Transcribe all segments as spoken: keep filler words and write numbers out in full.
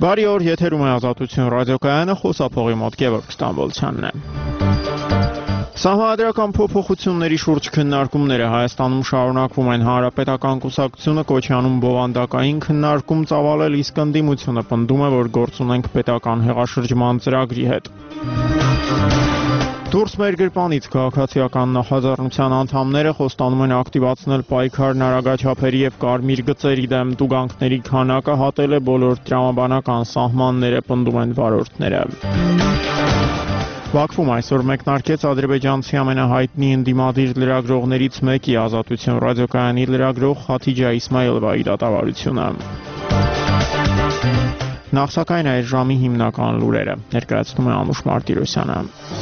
Բարի օր, եթերում է Ազատություն ռադիոկայանը, խոսափողի մոտ Գևորգ Ստամբոլցյանն է։ Սահմանադրական փոփոխությունների շուրջ քննարկումները Հայաստանում շարունակվում են։ Հանրապետական կուսակցությունը կոչ է անում բովանդակային քննարկում ծավալել, իսկ ընդդիմությունը պնդում է, որ գործ ունենք պետական հեղաշրջման ծրագրի հետ։ Դուրս մեր գրպանից քաղաքացիական նախաձեռնության անդամները խոստանում են ակտիվացնել պայքարն արագաչափերի եւ կարմիր գծերի դեմ, տուգանքների քանակը հատել է բոլոր տրամաբանական սահմանները, պնդում են վարորդները։ Բաքվում այսօր մեկնարկեց ադրբեջանցի ամենահայտնի ընդդիմադիր լրագրողներից մեկի Ազատություն ռադիոկայանի լրագրող Խաթիջա Իսմայիլովայի դատավարությունը։ Նախ սակայն այս ժամի հիմնական լուրերը ներկայացնում է Անուշ Մարտիրոսյանը։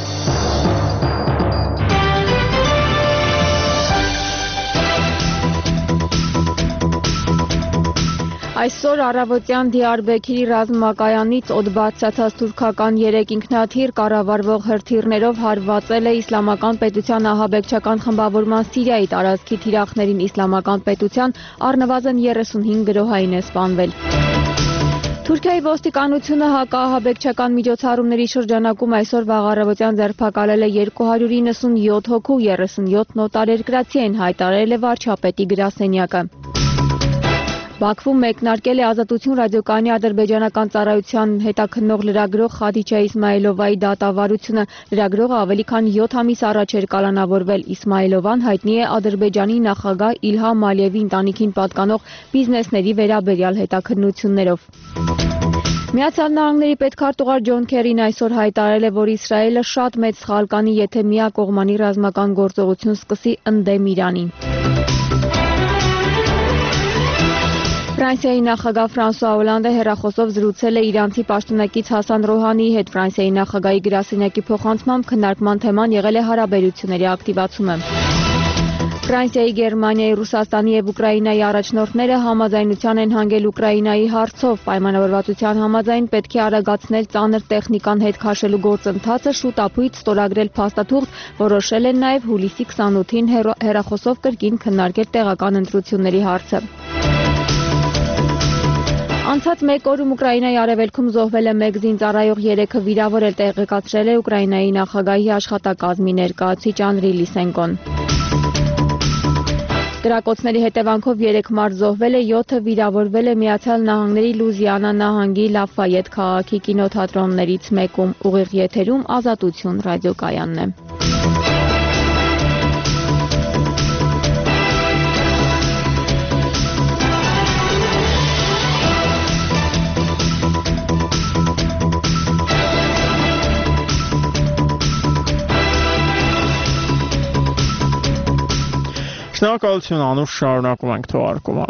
Այսօր առավոտյան Դիարբեքիրի ռազմակայանից օդ բարձրացած թուրքական երեք ինքնաթիռ կառավարվող հրթիռներով հարվածել է Իսլամական պետության ահաբեկչական խմբավորման Սիրիայի տարածքի թիրախներին։ Իսլամական պետության առնվազն երեսունհինգ գրոհային է սպանվել։ Թուրքիայի ոստիկանությունը հակաահաբեկչական միջոցառումների շրջանակում այսօր վաղ առավոտյան ձերբակալել է երկու հարյուր իննսունյոթ հոգու, երեսունյոթ նոտարերկրացի են հայտարարել է վարչապետի գրասենյակը։ Բաքվում մեկնարկել է Ազատություն ռադիոկայանի ադրբեջանական ծառայության հետաքննող լրագրող Խաթիջա Իսմայիլովայի դատավարությունը։ Լրագրողը ավելի քան յոթ ամիս առաջ էր կալանավորվել։ Իսմայիլովան հայտնի է Ադրբեջանի նախագահ Իլհամ Ալիևի ընտանիքին պատկանող բիզնեսների վերաբերյալ հետաքննություններով։ Միացյալ Նահանգների պետքարտուղար Ջոն Քերին այսօր հայտարարել է, որ Իսրայելը շատ մեծ սխալ կանի, եթե միակողմանի ռազմական գործողություն սկսի ընդդեմ Իրանի։ Ֆրանսիայի նախագահ Ֆրանսուଆ Օլանդը հեռախոսով զրուցել է իրանցի պաշտոնակից Հասան Ռոհանիի հետ։ Ֆրանսիայի նախագահի գրասենյակի փոխանցմամբ քննարկման թեման եղել է հարաբերությունների ակտիվացումը։ Ֆրանսիայի, Գերմանիայի, Ռուսաստանի եւ Ուկրաինայի առաջնորդները համաձայնության են հանգել Ուկրաինայի հարցով։ Պայմանավորվածության համաձայն պետք է արագացնել ծանր տեխնիկան հետ քաշելու գործընթացը, շուտ ապույտ ստորագրել փաստաթուղթ, որոշել են նաեւ հուլիսի քսանութին հեռախոսով կրկին քննարկել տեղական ընտրությունների հարցը։ Անցած մեկ օրում Ուկրաինայի արևելքում զոհվել է մեկ զինծառայող, երեքը վիրավորել, տեղեկացրել է Ուկրաինայի նախագահի աշխատակազմի ներկայացուցիչ Անդրի Լիսենկոն։ Կրակոցների հետևանքով երեք մարդ զոհվել է, յոթը վիրավորվել է Միացյալ Նահանգների Լուզիանա նահանգի Լաֆայետ քաղաքի կինոթատրոններից մեկում։ Ուղիղ եթերում Ազատություն ռադիոկայանն է։ Շնորհակալություն Անուշ, շարունակում ենք թողարկումը։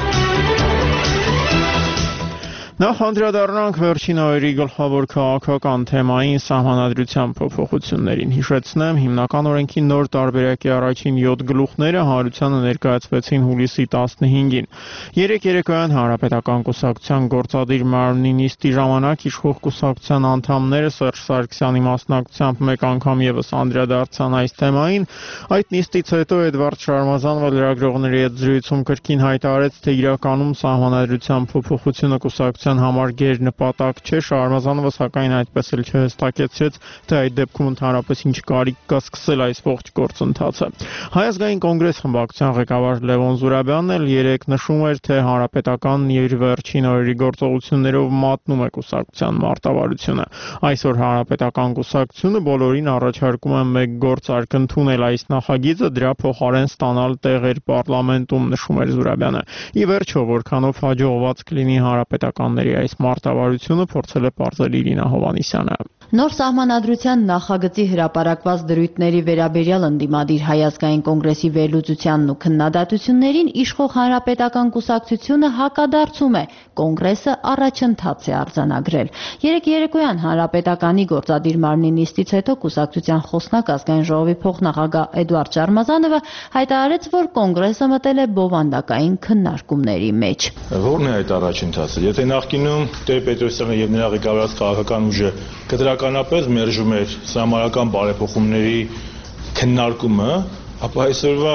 Նախ անդրադառնանք վերջին օրերի գլխավոր քաղաքական թեմային սահմանադրության փոփոխություններին։ Հիշեցնեմ, հիմնական օրենքի նոր տարբերակի առաջին յոթ գլուխները հանրությանը ներկայացվեցին հուլիսի տասնհինգին։ Երեկ երեկոյան Հանրապետական կուսակցության գործադիր մարմնի նիստի ժամանակ իշխող կուսակցության անդամները Սերժ Սարգսյանի մասնակցությամբ մեկ անգամ ևս անդրադարձան այս թեմային։ Այդ նիստից հետո Էդվարդ Շարմազանովը լրագրողների հետ զրույցում կրկին հայտարարեց, թե իրականում սահմանադրության փոփոխությունը կուսակցության համար գերնպատակ չէ։ Շարմազանովը սակայն այդպես էլ չհստակեցրեց, թե այդ դեպքում ընդհանրապես ինչ կարիք կա սկսել այս ողջ գործընթացը։ Հայ ազգային կոնգրես խմբակցության ղեկավար Լևոն Զուրաբյանն էլ երեկ նշում էր, թե Հանրապետականն իր վերջին օրերի գործողություններով մատնում է կուսակցության մարտավարությունը։ Այսօր Հանրապետական կուսակցությունը բոլորին առաջարկում է մեկ գործարք ընդունել այս նախագիծը, դրա փոխարեն ստանալ տեղեր պարլամենտում, նշում էր Զուրաբյանը։ Ի վերջո, որքանով հաջողված կլինի Հանրապետականների այս մարտավարությունը, փորձել է պարզել Իրինա Հովհաննիսյանը։ Նոր սահմանադրության նախագծի հրապարակված դրույթների վերաբերյալ ընդդիմադիր Հայ ազգային կոնգրեսի վերլուծությանն ու քննադատություններին իշխող Հանրապետական կուսակցությունը հակադարձում է, կոնգրեսը առաջընթաց է արձանագրել։ Երեկ երեկոյան Հանրապետականի գործադիր մարմնի նիստից հետո կուսակցության խոսնակ ազգային ժողովի փոխնախագահ Էդվարդ Շարմազանովը հայտարարեց, որ կոնգրեսը մտել է բովանդակային քննարկումների մեջ։ Որն է այդ առաջընթացը։ Եթե նախկինում Տեր-Պետրոսյանը եւ նրա ղեկավարած քաղաքական ուժը կտրականապես մերժում էր սահմանական բարեփոխումների քննարկումը, ապա այսօրվա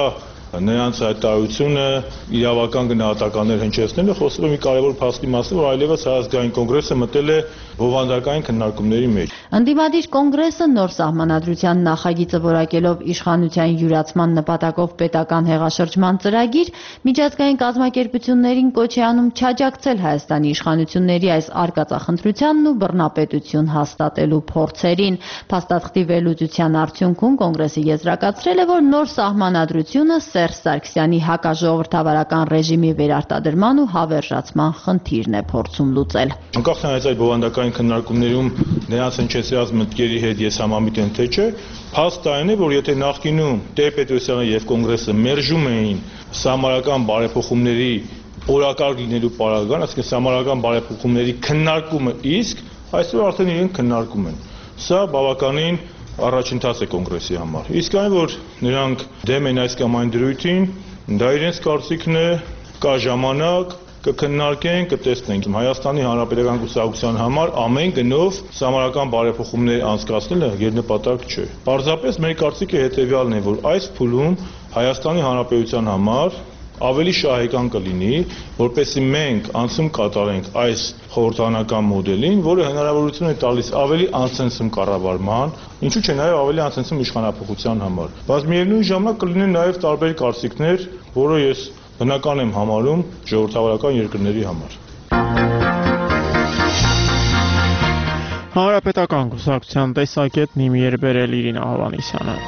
նրանց հայտարարությունը իրավական գնահատականներ հնչեցնելը խոսում է մի կարևոր փաստի մասին, որ այլևս Հայազգային կոնգրեսը մտել է բովանդակային քննարկումների մեջ։ Ընդդիմադիր կոնգրեսը նոր սահմանադրության նախագիծը որակելով իշխանության յուրացման նպատակով պետական հեղաշրջման ծրագիր, միջազգային կազմակերպություններին կոչ է անում չաջակցել Հայաստանի իշխանությունների այս արկածախնդրությանն ու բռնապետություն հաստատելու փորձերին։ Փաստաթղթի վերլուծության արդյունքում կոնգրեսը եզրակացրել է, որ նոր սահմանադրությունը Սերժ Սարգսյանի հակաժողովրդավարական ռեժիմի վերարտադրման ու հավերժացման խնդիրն է փորձում լուծել։ Անկախ նրանից այդ բովանդակային քննարկումներում նրանց հնչեցրած մտքերի հետ ես համամիտ եմ թե չէ, փաստը այն է, որ եթե նախկինում Տեր-Պետրոսյանը եւ կոնգրեսը մերժում էին սահմանական բարեփոխումների օրակարգ լինելու պարագան, այսինքն սահմանական բարեփոխումների քննարկումը իսկ, այսօր արդեն իրենք քննարկում են։ Սա բավականին առաջընթաց է կոնգրեսի համար։ Իսկ այն, որ նրանք դեմ են այս կամ այն դրույթին, դա իրենց կարծիքն է, կա ժամանակ, կքննարկենք, կտեսնենք։ Հայաստանի Հանրապետական կուսակցության համար ամեն գնով սահմանական բարեփոխումներ անցկացնելը երնպատակ չէ։ Պարզապես մեր կարծիքը հետևյալն է, որ այս փուլում Հայաստանի Հանրապետության համար ավելի շահեկան կլինի, որպեսզի մենք անցում կատարենք այս խորհրդանական մոդելին, որը հնարավորություն է տալիս ավելի անցնցում կառավարման, ինչու՞ չէ նաև ավելի անցնցում իշխանափոխության համար։ Բայց միևնույն ժամանակ կլինեն նաև տարբեր կարծիքներ, որը ես բնական եմ համարում ժողովրդավարական երկրների համար։ Հանրապետական կուսակցության տեսակետն իմ երբերել Իրինա Հովհաննիսյանը։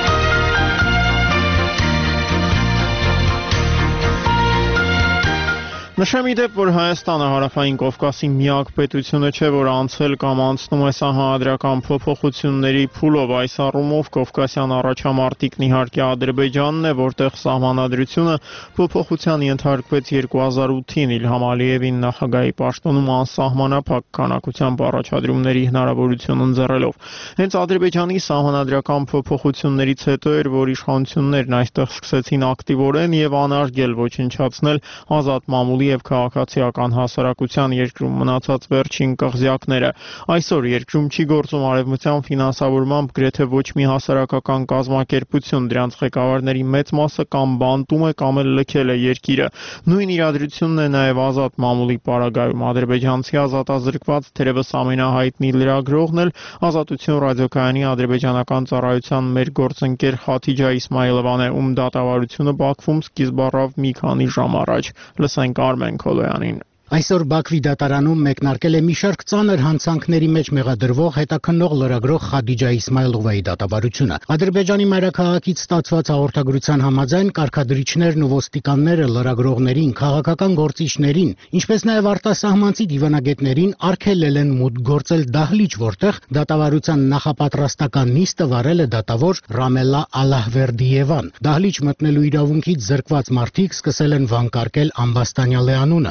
Նշեմ ի դեպ, որ Հայաստանը Հարավային Կովկասի միակ պետությունը չէ, որ անցել կամ անցնում է սահմանադրական փոփոխությունների փուլով։ Այս առումով Կովկասյան առաջամարտիկն իհարկե Ադրբեջանն է, որտեղ սահմանադրությունը փոփոխության ենթարկվեց երկու հազար ութին Իլհամ Ալիևին նախագահի պաշտոնում անսահմանափակ քանակությամբ առաջադրումների հնարավորություն ընձեռելով։ Հենց Ադրբեջանի սահմանադրական փոփոխություններից հետո էր, որ իշխանություններն այստեղ սկսեցին ակտիվորեն եւ անարգել ոչնչացնել ազատ մամուլի եւ քաղաքացիական հասարակության երկրում մնացած վերջին կղզյակները։ Այսօր երկրում չի գործում արևմտյան ֆինանսավորմամբ գրեթե ոչ մի հասարակական կազմակերպություն, դրանց ղեկավարների մեծ մասը կամ բանտում է կամ էլ լքել է երկիրը։ Նույն իրադրությունն է նաեւ ազատ մամուլի պարագայում։ Ադրբեջանցի ազատազրկված թերևս ամենահայտնի լրագրողն էլ Ազատություն ռադիոկայանի ադրբեջանական ծառայության մեր գործընկեր Խաթիջա Իսմայիլովան է, ում դատավարությունը Բաքվում սկիզբ առավ մի քանի ժամ առաջ։ Լսենք Արմեն Քոլոյանին։ Այսօր Բաքվի դատարանում մեկնարկել է մի շարք ծանր հանցանքների մեջ մեղադրվող հետաքննող լրագրող Խադիջա Իսմայիլովայի դատավարությունը։ Ադրբեջանի մայրաքաղաքից ստացված հաղորդագրության համաձայն կարգադրիչներն ու ոստիկանները լրագրողներին, քաղաքական գործիչներին, ինչպես նաև արտասահմանցի դիվանագետներին արգելել են մուտք գործել դահլիճ, որտեղ դատավարության նախապատրաստական նիստը վարել է դատավոր Ռամելլա Ալլահվերդիևան։ Դահլիճ մտնելու իրավունքից զրկված մարդիկ սկսել են վանկարկել Ամբաստանյալի անունը։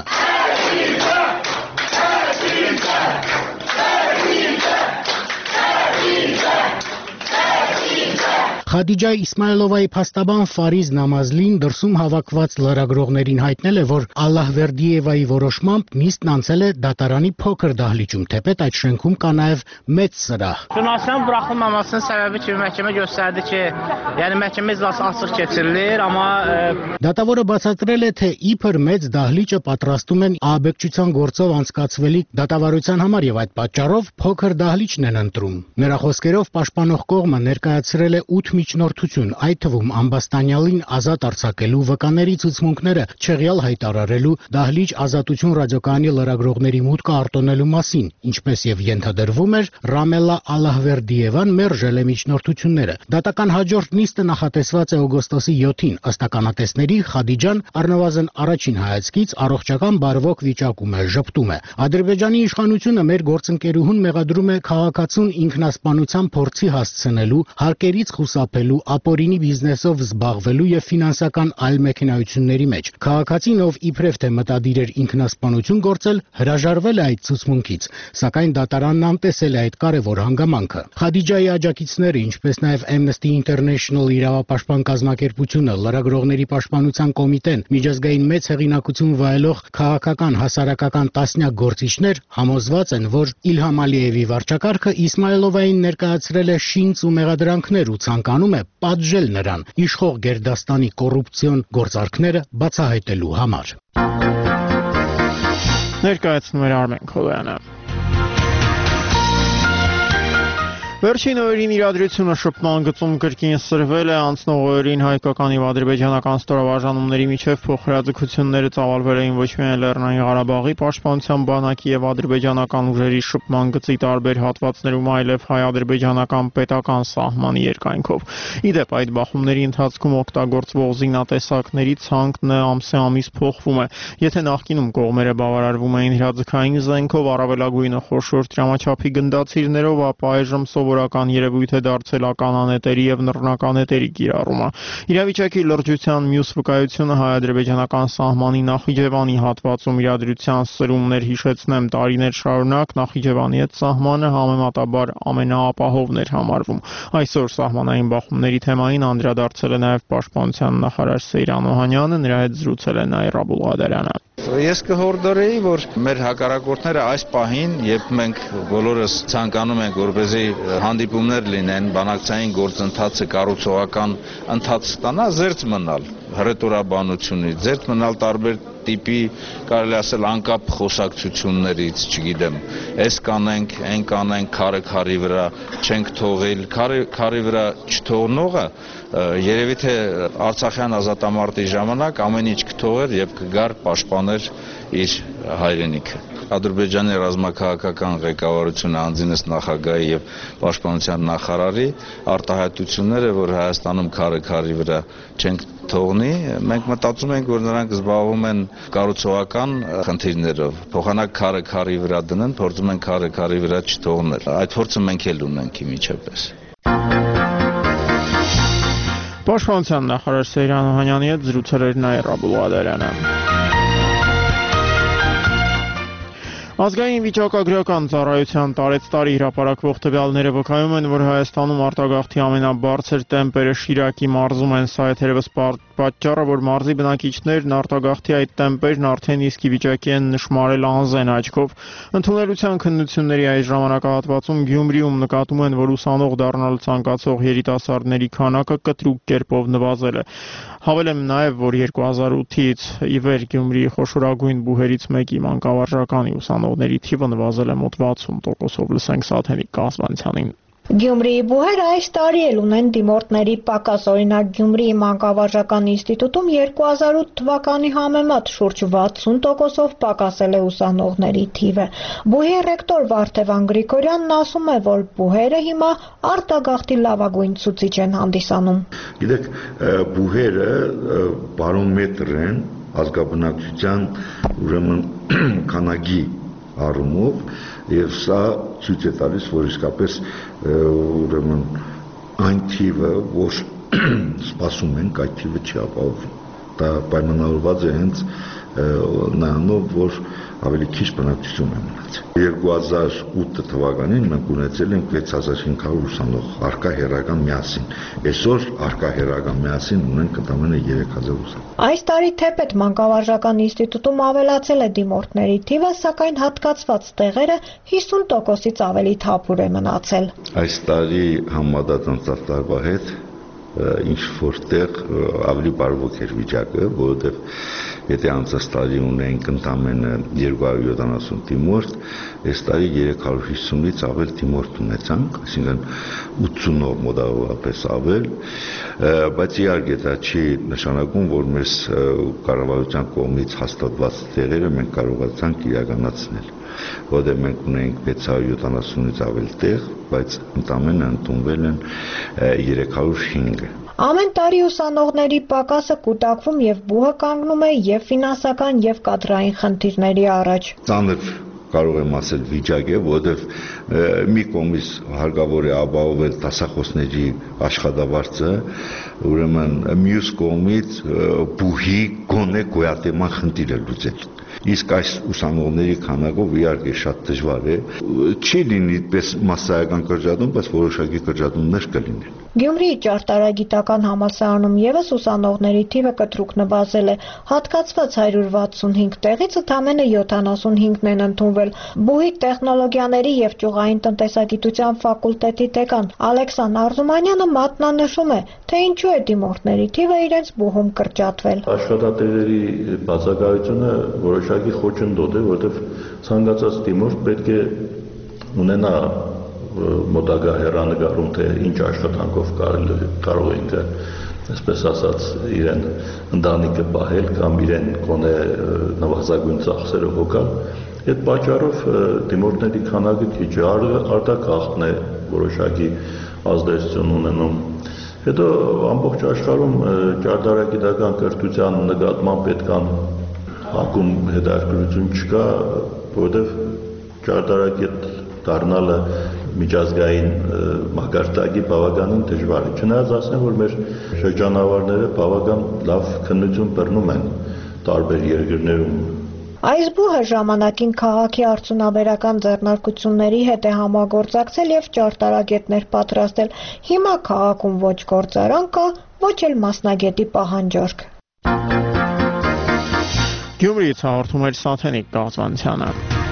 Խադիջա Իսմայիլովայի փաստաբան Ֆարիզ Նամազլին դրսում հավաքված լրագրողներին հայտնել է, որ Ալլահվերդիևայի որոշմամբ նիստն անցել է դատարանի փոքր դահլիճում, թեպետ այդ շենքում կա նաև մեծ սրահ։ Jurnalistlərin buraxılmamasının səbəbi ki, məhkəmə göstərdi ki, yəni məhkəmə iclası açıq keçirilir, amma Դատավորը բացատրել է, թե իբր մեծ դահլիճը պատրաստում են ահաբեկչության գործով անցկացվելիք դատավարության համար եւ այդ պատճառով փոքր դահլիճն են ընտրում։ Նրա խոսքերով պաշտպանող կողմը ներկայացրել է ութ միջնորդություն, այդ թվում Ամբաստանյալին ազատ արձակելու, վկաների ցուցմունքները չեղյալ հայտարարելու, դահլիճ Ազատություն ռադիոկայանի լրագրողների մուտքը արտոնելու մասին, ինչպես եւ ենթադրվում էր, Ռամելլա Ալլահվերդիևան մերժել է միջնորդությունները։ Դատական հաջորդ նիստը նախատեսված է օգոստոսի յոթին, ըստ ականատեսների Խադիջան առնվազն առաջին հայացքից առողջական բարվոք վիճակում է, ժպտում է։ Ադրբեջանի իշխանությունը մեր գործընկերուհուն մեղադրում է քաղաքացուն ինքնասպանության փորձի հասցնելու, հարկերից խուսափելու, ապօրինի բիզնեսով զբաղվելու եւ ֆինանսական այլ մեքենայությունների մեջ։ Քաղաքացին, ով իբրև թե մտադիր էր ինքնասպանություն գործել, հրաժարվել է այդ ցուցմունքից, սակայն դատարանն անտեսել է այդ կարևոր հանգամանքը։ Խադիջայի աջակիցները, ինչպես նաեւ Amnesty International իրավապաշտպան կազմակերպությունը, լրագրողների պաշտպանության կոմիտեն, միջազգային մեծ հեղինակություն վայելող քաղաքական հասարակական տասնյակ գործիչներ համոզված են, որ Իլհամ Ալիևի վարչակարգը Իսմայիլովային ներկայացրել է շինծ ու մեղադրանքներ ու ցանկանում անում է պատժել նրան իշխող Գերդաստանի կոռուպցիոն գործարքները բացահայտելու համար։ Ներկայացնում էր Արմեն Քոլոյանը։ Վերջին օրերին իրադրությունը շփման գծում կրկին սրվել է, անցնող օրերին հայկական եւ ադրբեջանական ստորաբաժանումների միջև փոխհրաձգությունները ծավալվել էին ոչ միայն Լեռնային Ղարաբաղի պաշտպանության բանակի եւ ադրբեջանական ուժերի շփման գծի տարբեր հատվածներում, այլև հայ-ադրբեջանական պետական սահմանի երկայնքով։ Իդեպ այդ բախումների ընթացքում օգտագործվող զինատեսակների ցանկն ամսե-ամիս փոխվում է։ Եթե նախկինում կողմերը բավարարվում էին հրաձգային զենքով, առավելագույնը խոշոր տրամաչափի գնդացիրներով, ապա այժմ սովորական երևույթ է դարձել ականանետերի եւ նռնականետերի կիրառումը։ Իրավիճակի լրջության մյուս վկայությունը հայ-ադրբեջանական սահմանի Նախիջևանի հատվածում իրադրության սրումներ, հիշեցնեմ, տարիներ շարունակ Նախիջևանի հետ սահմանը համեմատաբար ամենաապահովն էր համարվում։ Այսօր սահմանային բախումների թեմային անդրադարձել է նաեւ պաշտպանության նախարար Սեյրան Օհանյանը, նրա հետ զրուցել է Նաիրա Ղադարյանը։ Ես կհորդորեի, որ մեր հակառակորդները այս պահին, երբ մենք բոլորս ցանկանում ենք, որպեսզի հանդիպումներ լինեն, բանակցային գործընթացը կառուցողական ընթաց ստանա, զերծ մնալ հռետորաբանությունից, զերծ մնալ տարբեր տիպի, կարելի ասել, անկապ խոսակցություններից, չգիտեմ, այս կանենք, այն կանենք, քարը քարի վրա չենք թողել, քարի վրա չթողնողը երևի թե Արցախյան ազատամարտի ժամանակ ամեն ինչ կթողեր եւ կգար պաշտպաներ իր հայրենիքը։ Ադրբեջանի ռազմաքաղաքական ղեկավարությունը անձինս նախագահի եւ պաշտպանության նախարարի արտահայտությունները, որ Հայաստանում քարը քարի վրա չենք թողնի, մենք մտածում ենք, որ նրանք զբաղվում են կառուցողական խնդիրներով, փոխանակ քարը քարի վրա դնեն, փորձում են քարը քարի վրա չթողնել։ Այդ փորձը մենք էլ ունենք իմիջապես։ Պաշտպանության նախարար Սեյրան Օհանյանի հետ զրուցել էր Նաիրա Ղադարյանը։ Ազգային վիճակագրական ծառայության տարեցտարի հրապարակվող տվյալները վկայում են, որ Հայաստանում արտագաղթի ամենաբարձր տեմպերը Շիրակի մարզում են, սա է թերևս պատճառը, որ մարզի բնակիչներն արտագաղթի այդ տեմպերն արդեն իսկ ի վիճակի են նշմարել անզեն աչքով։ Ընդունելության քննությունների այս ժամանակահատվածում Գյումրիում նկատում են, որ ուսանող դառնալ ցանկացող երիտասարդների քանակը կտրուկ կերպով նվազել է։ Հավելեմ նաև, որ երկու հազար ութից ի վեր Գյումրիի խոշորագույն բուհերից մեկի մանկավարժականի ուսանողների թիվը նվազել է մոտ վաթսուն տոկոսով, լսենք Սաթենիկ Կազմանցյանին։ Գյումրիի բուհերը այս տարի էլ ունեն դիմորդների պակաս, օրինակ Գյումրիի մանկավարժական ինստիտուտում երկու հազար ութ թվականի համեմատ շուրջ վաթսուն տոկոսով պակասել է ուսանողների թիվը։ Բուհի ռեկտոր Վարդևան Գրիգորյանն ասում է, որ բուհերը հիմա արտագաղթի լավագույն ցուցիչ են հանդիսանում։ Գիտեք, բուհերը բարոմետր են ազգաբնակչության ուրեմն քանակի առումով եւ սա ցույց է տալիս, որ իսկապես ուրեմն այն թիվը, որ սպասում ենք, այդ թիվը չի ապահովում։ Դա պայմանավորված է հենց նրանով, որ ավելի քիչ բնակչություն է մնացել։ երկու հազար ութ թվականին մենք ունեցել ենք վեց հազար հինգ հարյուր ուսանող առկա հերական միասին։ Այսօր առկա հերական միասին ունենք ընդամենը երեք հազար ուսանող։ Այս տարի թեպետ մանկավարժական ինստիտուտում ավելացել է դիմորդների թիվը, սակայն հատկացված տեղերը հիսուն տոկոսից ավելի թափուր է մնացել։ Այս տարի համեմատած անցյալ տարվա հետ ինչ որտեղ ավելի բարվոք էր վիճակը, որովհետև եթե անցած տարի ունենք ընդամենը երկու հարյուր յոթանասուն դիմորդ, այս տարի երեք հարյուր հիսունից ավել դիմորդ ունեցանք, այսինքն ութսունով մոտավորապես ավել, բայց իհարկե դա չի նշանակում, որ մեզ կառավարության կողմից հաստատված տեղերը մենք կարողացանք իրականացնել, որտեղ մենք ունենք վեց հարյուր յոթանասունից ավել տեղ, բայց ընդամենը ընդունվել են երեք հարյուր հինգը։ Ամեն տարի ուսանողների պակասը կուտակվում եւ բուհը կանգնում է եւ ֆինանսական եւ կադրային խնդիրների առաջ։ Ծանր կարող եմ ասել վիճակ է, որովհետև մի կողմից հարկավոր է ապահովել դասախոսների աշխատավարձը, ուրեմն մյուս կողմից բուհի գոնե գոյատևման խնդիրը լուծել։ Իսկ այս ուսանողների քանակով իհարկե շատ դժվար է։ Չի լինի պես մասսայական կրճատում, բայց որոշակի կրճատումներ կլինեն։ Գյումրիի ճարտարագիտական համալսարանում ևս ուսանողների թիվը կտրուկ նվազել է։ Հատկացված հարյուր վաթսունհինգ տեղից ընդամենը յոթանասունհինգն են ընդունվել։ Բուհիկ տեխնոլոգիաների եւ ճյուղային տնտեսագիտության ֆակուլտետի դեկան Ալեքսան Արզումանյանը մատնանշում է, թե ինչու է դիմորդների թիվը իրենց բուհում կրճատվել։ Աշխատատեղերի բացակայությունը որոշակի խոչընդոտ է, որովհետեւ ցանկացած դիմորդ պետք է ունենա մոտակա հեռանկարում, թե ինչ աշխատանքով կարող է ինքը, այսպես ասած, իրեն ընտանիքը պահել կամ իրեն գոնե նվազագույն ծախսերը հոգալ։ Այդ պատճառով դիմորդների քանակը քիչ է, արտակ աղբն է որոշակի ազդեցություն ունենում։ Հետո ամբողջ աշխարհում ճարտարագիտական կրթության նկատմամբ պետքան հակում հետաքրքրություն չկա, որովհետև ճարտարագետ դառնալը միջազգային մակարդակի բավականին դժվար է։ Չնայած ասեմ, որ մեր շրջանավարները բավական լավ քննություն բռնում են տարբեր երկրներում։ Այս բուհը ժամանակին քաղաքի արդյունաբերական ձեռնարկությունների հետ է համագործակցել եւ ճարտարագետներ պատրաստել։ Հիմա քաղաքում ոչ գործարան կա, ոչ էլ մասնագետի պահանջարկ։ Գյումրիից հաղորդում էր Սաթենիկ Գազանցյանը։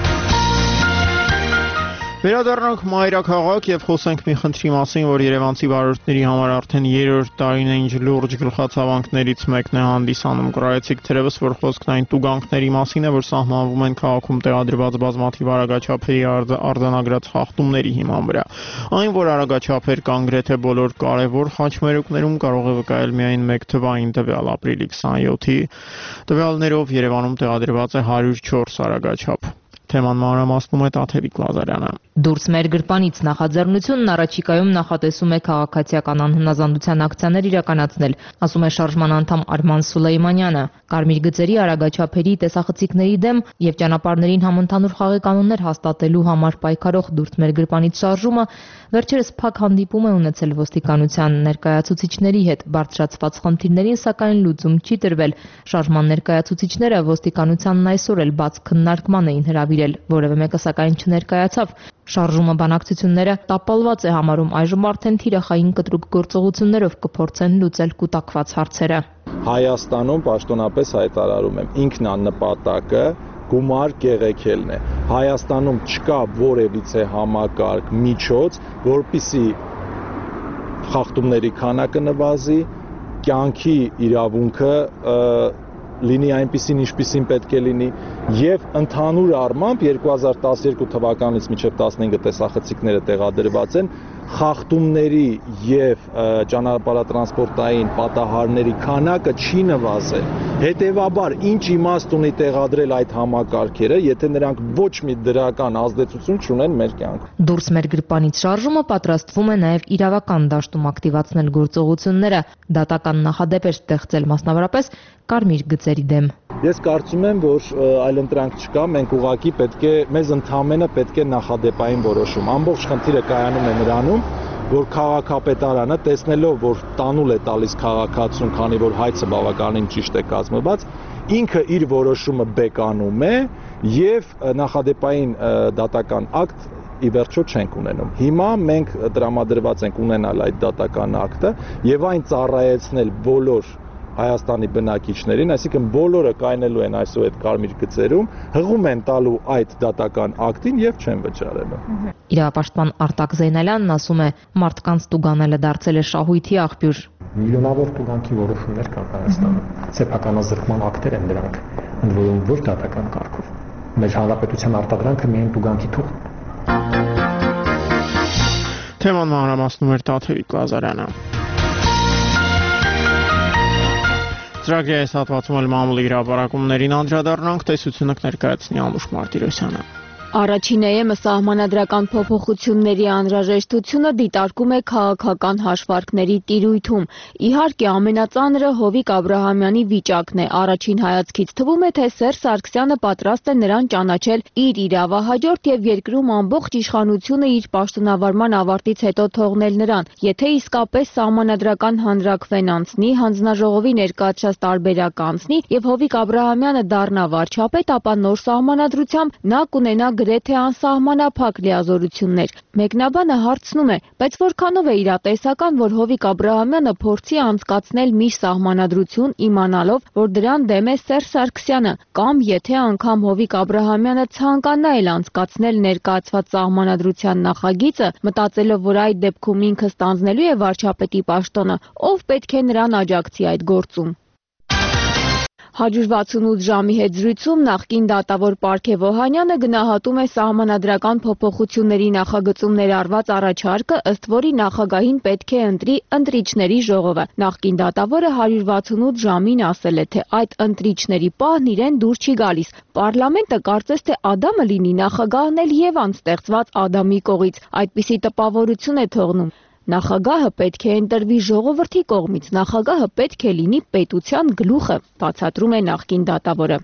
Վերադառնանք մայրաքաղաք եւ խոսենք մի խնդրի մասին, որ երևանցի վարորդների համար արդեն երրորդ տարին է ինչ լուրջ գլխացավանքներից մեկն է հանդիսանում։ Կրայեցիկ թերևս, որ խոսքն այն տուգանքների մասին է, որ սահմանվում են քաղաքում տեղադրված բազմաթիվ արագաչափերի արձանագրած խախտումների հիման վրա։ Այն, որ արագաչափեր կան գրեթե բոլոր կարևոր խաչմերուկներում, կարող է վկայել միայն մեկ թվային տվյալ ապրիլի քսանյոթի տվյալներով Երևանում տեղադրված է հարյուր չորս արագաչափ։ Թեման մանրամասնում է Տաթևիկ Լազարյանը։ Դուրս մեր գրպանից նախաձեռնությունն առաջիկայում նախատեսում է քաղաքացիական անհնազանդության ակցիաներ իրականացնել, ասում է շարժման անդամ Արման Սուլեյմանյանը։ Կարմիր գծերի արագաչափերի տեսախցիկների դեմ եւ ճանապարհներին համընդհանուր խաղի կանոններ հաստատելու համար պայքարող դուրս մեր գրպանից շարժումը վերջերս փակ հանդիպում է ունեցել ոստիկանության ներկայացուցիչների հետ։ Բարձրացված խնդիրներին սակայն լուծում չի տրվել։ Շարժման ներկայացուցիչները ոստիկանությանն այսօր էլ բաց քննարկման էին հրավիրել, որևէ մեկը սակայն չներկայացավ։ Շարժումը բանակցությունները տապալված է համարում, այժմ արդեն թիրախային կտրուկ գործողություններով կփորձեն լուծել կուտակված հարցերը։ Հայաստանում պաշտոնապես հայտարարում եմ, ինքնանպատակը գումար կեղեքելն է։ Հայաստանում չկա որևիցե համակարգ միջոց, որպիսի խախտումների քանակը նվազի, կյանքի իրավունքը լինի այնպիսին, ինչպիսին պետք է լինի, եւ ընդհանուր առմամբ երկու հազար տասներկու թվականից մինչև տասնհինգը տեսախցիկները տեղադրված են, խախտումների եւ ճանապարհատրանսպորտային պատահարների քանակը չի նվազել։ Հետևաբար, ինչ իմաստ ունի տեղադրել այդ համակարգերը, եթե նրանք ոչ մի դրական ազդեցություն չունեն մեր կյանքում։ Դուրս մեր գրպանից շարժումը պատրաստվում է նաեւ իրավական դաշտում ակտիվացնել գործողությունները, դատական նախադեպեր ստեղծել մասնավորապես կարմիր գծերի դեմ։ Ես կարծում եմ, որ այլընտրանք չկա, մենք ուղղակի պետք է մեզ ընդհանրապես պետք է նախադեպային որոշում։ Ամբողջ խնդիրը կայանում է նրանում, որ քաղաքապետարանը տեսնելով, որ տանուլ է տալիս քաղաքացուն, քանի որ հայցը բավականին ճիշտ է կազմված, ինքը իր որոշումը բեկանում է եւ նախադեպային դատական ակտ ի վերջո չենք ունենում։ Հիմա մենք տրամադրված ենք ունենալ այդ դատական ակտը եւ այն ծառայեցնել բոլոր Հայաստանի բնակիչներին, այսինքն բոլորը կայնելու են այսօր այդ կարմիր գծերում, հղում են տալու այդ դատական ակտին եւ չեն վճարելու։ Իրավապաշտպան Արտակ Զեյնալյանն ասում է, մարդկանց տուգանելը դարձել է շահույթի աղբյուր։ Միլիոնավոր տուգանքի որոշումներ կան Հայաստանում։ Սեփականազրկման ակտեր են դրանք, ընդ որում ոչ դատական կարգով։ Մեր հանրապետության արտադրանքը միայն տուգանքի թուղթ է։ Թեման մանրամասնում էր Տաթևիկ Լազարյանը։ Ծրագրի այս հատվածում էլ մամուլի հրապարակումներին անդրադառնանք, տեսությունը կներկայացնի Անուշ Մարտիրոսյանը։ Առաջինայեմը սահմանադրական փոփոխությունների անհրաժեշտությունը դիտարկում է քաղաքական հաշվարկների տիրույթում։ Իհարկե, ամենածանրը Հովիկ Աբրահամյանի վիճակն է։ Առաջին հայացքից թվում է, թե Սերժ Սարգսյանը պատրաստ է նրան ճանաչել իր իրավահաջորդ եւ երկրում ամբողջ իշխանությունը իր պաշտոնավարման ավարտից հետո թողնել նրան։ Եթե իսկապես սահմանադրական հանրաքվեն անցնի, հանձնաժողովի ներկայացած տարբերակ անցնի եւ Հովիկ Աբրահամյանը դառնա վարչապետ, ապա նոր սահմանադրությամբ նա կունենա գրեթե անսահմանափակ լիազորություններ։ Մեկնաբանը հարցնում է, բայց որքանով է իրատեսական, որ Հովիկ Աբրահամյանը փորձի անցկացնել մի սահմանադրություն, իմանալով, որ դրան դեմ է Սերժ Սարգսյանը, կամ եթե անգամ Հովիկ Աբրահամյանը ցանկանա էլ անցկացնել ներկայացված սահմանադրության նախագիծը, մտածելով, որ այդ դեպքում ինքը ստանձնելու է վարչապետի պաշտոնը, ով պետք է նրան աջակցի այդ գործում։ one hundred sixty-eight ժամի հետ զրույցում նախկին դատավոր Պարքև Օհանյանը գնահատում է սահմանադրական փոփոխությունների նախագծում ներառված առաջարկը, ըստ որի նախագահին պետք է ընտրի ընտրիչների ժողովը։ Նախկին դատավորը one hundred sixty-eight ժամին ասել է, թե այդ ընտրիչների պահն իրեն դուր չի գալիս։ Պարլամենտը կարծես թե Ադամը լինի, նախագահն էլ Եվան ստեղծված Ադամի կողից, այդպիսի տպավորություն է թողնում։ Նախագահը պետք է ընտրվի ժողովրդի կողմից, նախագահը պետք է լինի պետության գլուխը, բացատրում է նախկին դատավորը։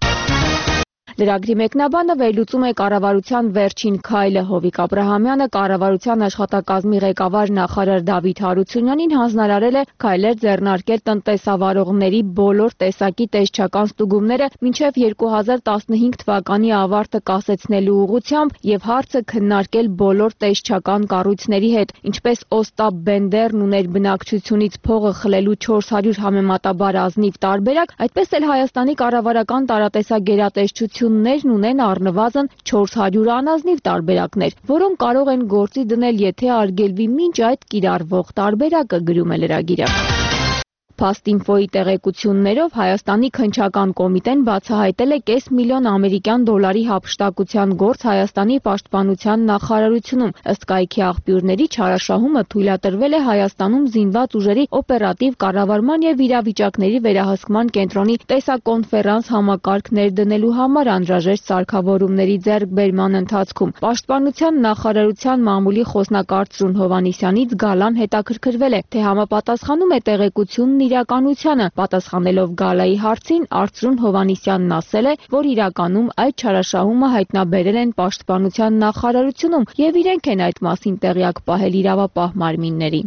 Լրագրի մեկնաբանը վերլուծում է կառավարության վերջին քայլը։ Հովիկ Աբրահամյանը կառավարության աշխատակազմի ղեկավար նախարար Դավիթ Հարությունյանին հանձնարարել է քայլեր ձեռնարկել տնտեսավարողների բոլոր տեսակի տեսչական ստուգումները մինչև two thousand fifteen թվականի ավարտը կասեցնելու ուղղությամբ եւ հարցը քննարկել բոլոր տեսչական կառույցների հետ, ինչպես Օստապ Բենդերն ուներ բնակչությունից փողը խլելու four hundred համեմատաբար ազնիվ տարբերակ, այդպես էլ Հայաստանի կառավարական տարատեսագերատեսչություն ունեն առնվազն four hundred անազնիվ տարբերակներ, որոնք կարող են գործի դնել, եթե արգելվի մինչ այդ կիրառվող տարբերակը, գրում է լրագիրը։ Փաստինֆոյի տեղեկություններով Հայաստանի քննչական կոմիտեն բացահայտել է կես միլիոն ամերիկյան դոլարի հափշտակության գործ Հայաստանի պաշտպանության նախարարությունում։ Ըստ կայքի աղբյուրների չարաշահումը թույլատրվել է Հայաստանում զինված ուժերի օպերատիվ կառավարման եւ իրավիճակների վերահսկման կենտրոնի տեսակոնֆերանս համակարգ ներդնելու համար անհրաժեշտ սարքավորումների ձեռքբերման ընթացքում։ Պաշտպանության նախարարության մամուլի խոսնակ Արծրուն Հովհաննիսյանից Գալան հետաքրքրվել է, թե համապատասխանում է տեղեկությունն իրականությանը։ Պատասխանելով Գալայի հարցին, Արծրուն Հովհաննիսյանն ասել է, որ իրականում այդ չարաշահումը հայտնաբերել են պաշտպանության նախարարությունում եւ իրենք են այդ մասին տեղյակ պահել իրավապահ մարմիններին։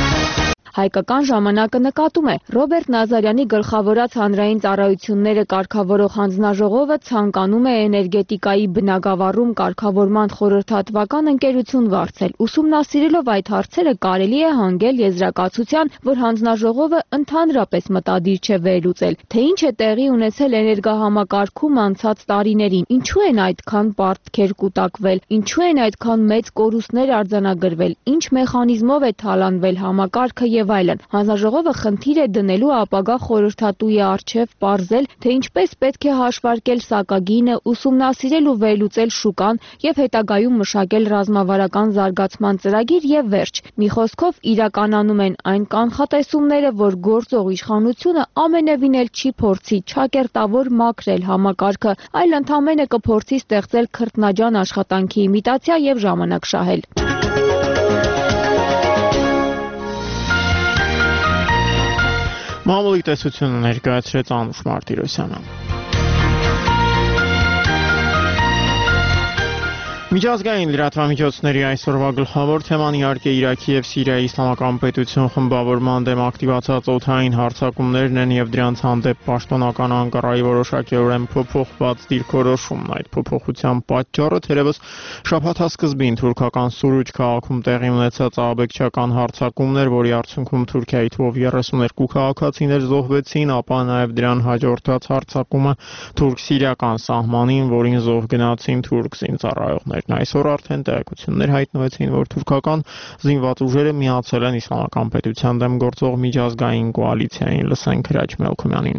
Հայկական ժամանակը նկատում է, Ռոբերտ Նազարյանի գլխավորած հանրային ծառայությունները կարգավորող հանձնաժողովը ցանկանում է էներգետիկայի բնագավառում կարգավորման խորհրդատվական ընկերություն վարձել։ Ուսումնասիրելով այդ հարցերը կարելի է հանգել եզրակացության, որ հանձնաժողովը ընդհանրապես մտադիր չէ վերլուծել, թե ինչ է տեղի ունեցել էներգահամակարգում անցած տարիներին, ինչու են այդքան պարտքեր կուտակվել, ինչու են այդքան մեծ կորուստներ արձանագրվել, ինչ մեխանիզմով է թալանվել համակարգը եւ այլն։ Հանձնաժողովը խնդիր է դնելու ապագա խորհրդատուի առջև պարզել, թե ինչպես պետք է հաշվարկել սակագինը, ուսումնասիրել ու վերլուծել շուկան եւ հետագայում մշակել ռազմավարական զարգացման ծրագիր եւ վերջ։ Մի խոսքով իրականանում են այն կանխատեսումները, որ գործող իշխանությունը ամենևին էլ չի փորձի չակերտավոր մաքրել համակարգը, այլ ընդամենը կփորձի ստեղծել քրտնաջան աշխատանքի իմիտացիա եւ ժամանակ շահել։ Մամուլի տեսությունը ներկայացրեց Անուշ Մարտիրոսյանը։ Միջազգային լրատվամիջոցների այսօրվա գլխավոր թեման իհարկե Իրաքի եւ Սիրիայի իսլամական պետություն խմբավորման դեմ ակտիվացած օդային հարձակումներն են եւ դրանց հանդեպ պաշտոնական Անկարայի որոշակիորեն փոփոխված դիրքորոշումն։ Այդ փոփոխության պատճառը թերևս շաբաթասկզբին թուրքական Սուրուջ քաղաքում տեղի ունեցած ահաբեկչական հարձակումներ, որի արդյունքում Թուրքիայի թվով thirty-two քաղաքացիներ զոհվեցին, ապա նաեւ դրան հաջորդած հարձակումը թուրք-սիրիական սահմանին, որին զոհ գնացին թուրք զինծառայողներ։ Այսօր արդեն տեղեկություններ հայտնվեցին, որ թուրքական զինված ուժերը միացել են իսլամական պետության դեմ գործող միջազգային կոալիցիային։ Լսենք Հրաչ Մելքումյանին։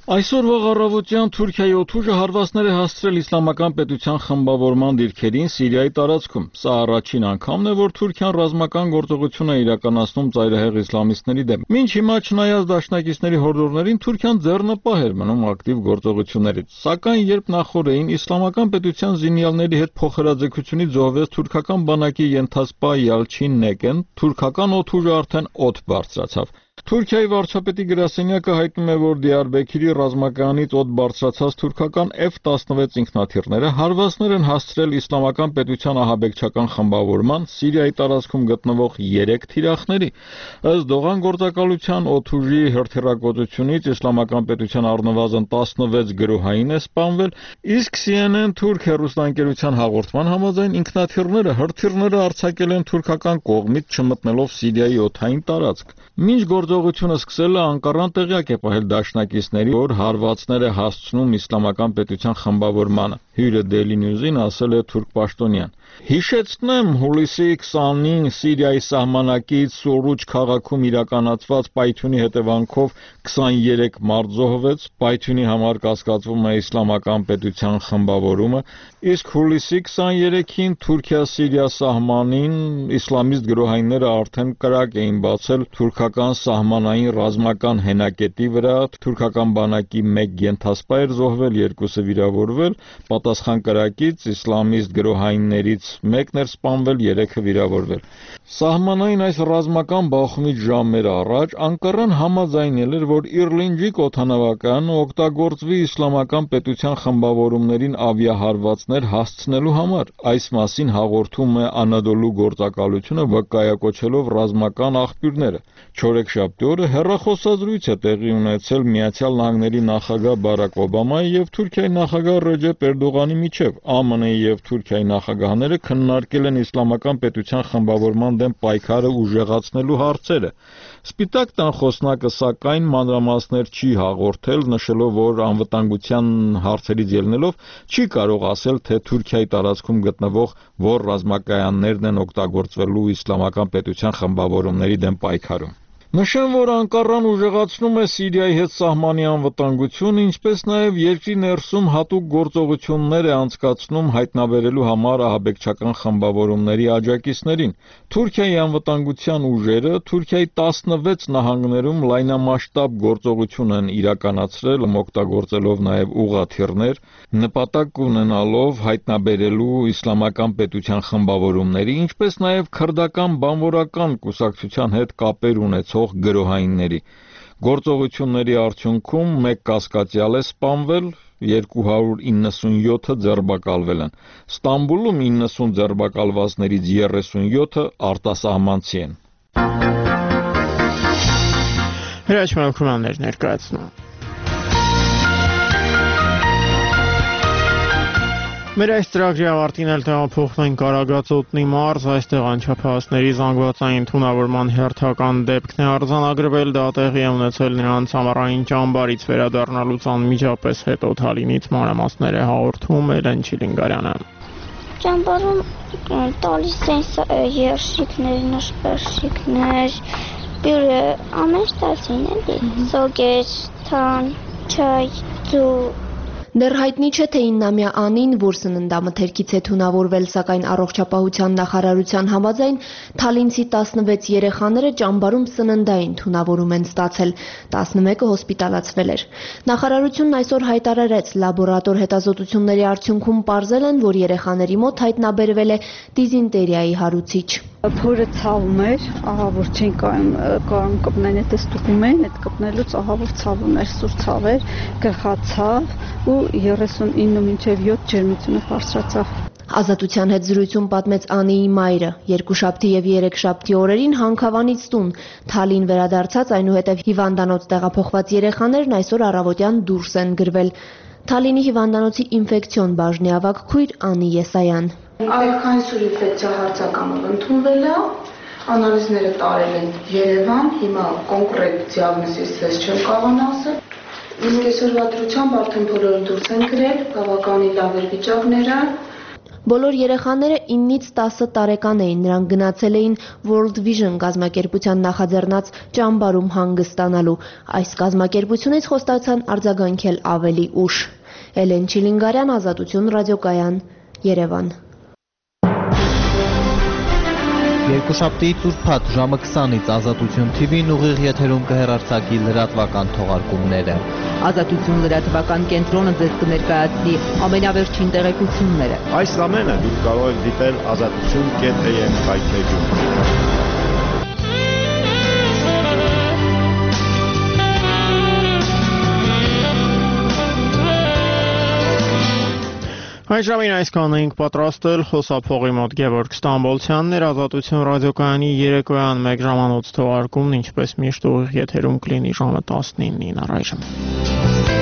Այսօր վաղ առավոտյան Թուրքիայի օդուժը հարվածներ է հասցրել իսլամական պետության խմբավորման դիրքերին Սիրիայի տարածքում։ Սա առաջին անգամն է, որ Թուրքիան ռազմական գործողություն է իրականացնում ծայրահեղ իսլամիստների դեմ։ Մինչ հիմա, չնայած դաշնակիցների հորդորներին, Թուրքիան ձեռնպահ էր մնում ակտիվ գործողություններից։ Սակայն երբ նախորդին իսլամական պետության զինյալների հետ փոխհրաձգությունից զոհվեց թուրքական բանակի ենթասպա Յալչին Նեկեն, թուրքական օդուժը արդեն օդ բարձրացավ։ Թուրքիայի վարչապետի գրասենյակը հայտնում է, որ Դիարբեքիրի ռազմականից օդ բարձրացած թուրքական F տասնվեց ինքնաթիռները հարվածներ են հասցրել իսլամական պետության ահաբեկչական խմբավորման Սիրիայի տարածքում գտնվող երեք թիրախների։ Ըստ Դողան գործակալության օդուժի հրթիռակոծությունից իսլամական պետության առնվազն տասնվեց գրոհային է սպանվել, իսկ C N N թուրք հեռուստաընկերության հաղորդման համաձայն ինքնաթիռները հրթիռները արձակել են թուրքական կողմից չմտնելով Սիրիայի օդային տարածք։ Մինչ գործողությունը սկսելը Անկարան տեղյակ է պահել դաշնակիցների, որ հարվածներ է հասցնում իսլամական պետության խմբավորմանը։ Հյուրը Daily News-ին ասել է թուրք պաշտոնյան։ Հիշեցնեմ, հուլիսի քսանին Սիրիայի սահմանակից Սուրուջ քաղաքում իրականացված պայթյունի հետևանքով քսաներեք մարդ զոհվեց, պայթյունի համար կասկածվում է իսլամական պետության խմբավորումը, իսկ հուլիսի քսաներեքին Թուրքիա-Սիրիա սահմանին իսլամիստ գրոհայինները արդեն կրակ էին բացել թուրքական սահմանային ռազմական հենակետի վրա, թուրքական բանակի մեկ ենթասպա էր զոհվել, երկուսը վիրավորվել, պատասխան կրակից իսլամիստ գրոհայիններից մեկն էր սպանվել, երեքը վիրավորվել։ Սահմանային այս ռազմական բախումից ժամեր առաջ Անկարան համաձայնել էր, որ Իրլինջիկ օդանավակայանը օգտագործվի իսլամական պետության խմբավորումներին ավիահարվածներ հասցնելու համար։ Այս մասին հաղորդում է Անադոլու գործակալությունը վկայակոչելով ռազմական աղբյուրները։ Չորեքշաբթի օրը հեռախոսազրույց է տեղի ունեցել Միացյալ Նահանգների նախագահ Բարակ Օբամայի եւ Թուրքիայի նախագահ Ռեջեփ Էրդողանի միջև։ Ամն եւ Թուրքիայի նախագահները քննարկել են իսլամական պետության խմբավորման դեմ պայքարը ուժեղացնելու հարցերը։ Սպիտակ տան խոսնակը սակայն մանրամասներ չի հաղորդել, նշելով, որ անվտանգության հարցերից ելնելով չի կարող ասել, թե Թուրքիայի տարածքում գտնվող որ ռազմակայաններն են օգտագործվելու իսլամական պետության խմբավորումների դեմ պայքարում։ Նշեմ, որ Անկարան ուժեղացնում է Սիրիայի հետ սահմանի անվտանգությունը, ինչպես նաև երկրի ներսում հատուկ գործողություններ է անցկացնում հայտնաբերելու համար ահաբեկչական խմբավորումների աջակիցներին։ Թուրքիայի անվտանգության ուժերը Թուրքիայի տասնվեց նահանգներում լայնամասշտաբ գործողություն են իրականացրել, օգտագործելով նաև ուղղաթիռներ, նպատակ ունենալով հայտնաբերելու իսլամական պետության խմբավորումների, ինչպես նաև քրդական բանվորական կուսակցության հետ կապեր ունեցող գրոհայինների։ Գործողությունների արդյունքում մեկ կասկածյալ է սպանվել, երկու հարյուր իննսունյոթը ձերբակալվել են։ Ստամբուլում իննսուն ձերբակալվածներից երեսունյոթը արտասահմանցի են։ Հրաչմունքներ ներկայացնում։ Մեր այս ծրագրի ավարտին էլ տեղափոխվենք Արագածոտնի մարզ, այստեղ անչափահասների զանգվածային թունավորման հերթական դեպքն է արձանագրվել, դա տեղի է ունեցել նրանց ամառային ճամբարից վերադառնալուց անմիջապես հետո Թալինից մանրամասներ է հաղորդում Էլեն Չիլինգարյանը։ Ճամբարում տալիս են երշիկներ, նշպերշիկներ, բյուրը ամեն տալին էլի, սոգեր, թան, չայ, ձու։ Դեռ հայտնի չէ, թե իննամյա Անին որ սննդամթերքից է թունավորվել, սակայն առողջապահության նախարարության համաձայն Թալինցի տասնվեց երեխաները ճամբարում սննդային թունավորում են ստացել, տասնմեկը հոսպիտալացվել էր։ Նախարարությունն այսօր հայտարարեց, լաբորատոր հետազոտությունների արդյունքում պարզել են, որ երեխաների մոտ հայտնաբերվել է դիզինտերիայի հարուցիչ։ Փորը ցավում էր, ահա որ չեն կարող կպնեն, եթե ստուգում են, այդ կպնելուց ահա որ ցավում էր, սուր ցավ էր, գլխացավ ու երեսունինը մինչև յոթ ջերմությունը բարձրացավ։ Ազատության հետ զրույցում պատմեց Անիի մայրը։ Երկուշաբթի եւ երեքշաբթի օրերին Հանքավանից տուն Թալին վերադարձած, այնուհետև հիվանդանոց տեղափոխված երեխաներն այսօր առավոտյան դուրս են գրվել։ Թալինի հիվանդանոցի ինֆեկցիոն բաժնի ավագ քույր Անի Եսայան։ Ալերգային սուր ինֆեկցիա հարցականով ընդունվել է, անալիզները տարել են Երևան, հիմա կոնկրետ դիագնոզից ես չեմ կարող ասել։ Իսկ այսօրվա դրությամբ արդեն բոլորը դուրս են գրել, բավականին լավ էր վիճակները։ Բոլոր երեխաները իննից տասը տարեկան էին, նրանք գնացել էին World Vision կազմակերպության նախաձեռնած ճամբարում հանգստանալու։ Այս կազմակերպությունից խոստացան արձագանքել ավելի ուշ։ Էլեն Չիլինգարյան, Ազատություն ռադիոկայան, Երևան։ Երկուշաբթի ծուրփաթ ժամը քսանից Ազատություն Թի Վին ուղիղ եթերում կհեռարձակի լրատվական թողարկումները։ Ազատություն լրատվական կենտրոնը ձեզ կներկայացնի ամենավերջին տեղեկությունները։ Այս ամենը դուք կարող եք դիտել ազատություն կետ էյ էմ հայթեջում։ Այս ժամին այսքան էինք պատրաստել, խոսափողի մոտ Գևորգ Ստամբոլցյանն էր, Ազատություն ռադիոկայանի երեկոյան մեկ ժամանոց թողարկումն ինչպես միշտ ուղիղ եթերում կլինի ժամը տասնինին առայժմ։